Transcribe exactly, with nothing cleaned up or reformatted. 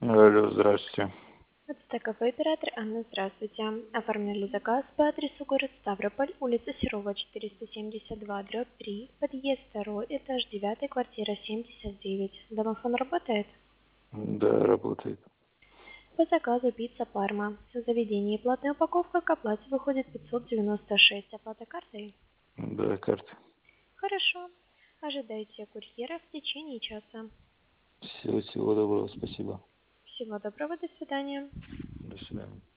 Алло, здравствуйте. Это ТКП оператор Анна, здравствуйте. Оформляли заказ по адресу город Ставрополь, улица Серова, четыреста семьдесят два, дробь три, подъезд второй, этаж девятый, квартира семьдесят девять. Домофон работает? Да, работает. По заказу пицца Парма. В заведении платная упаковка, к оплате выходит пятьсот девяносто шесть. Оплата картой? Да, карта. Хорошо. Ожидайте курьера в течение часа. Всего, всего доброго, спасибо. Всего доброго, до свидания. До свидания.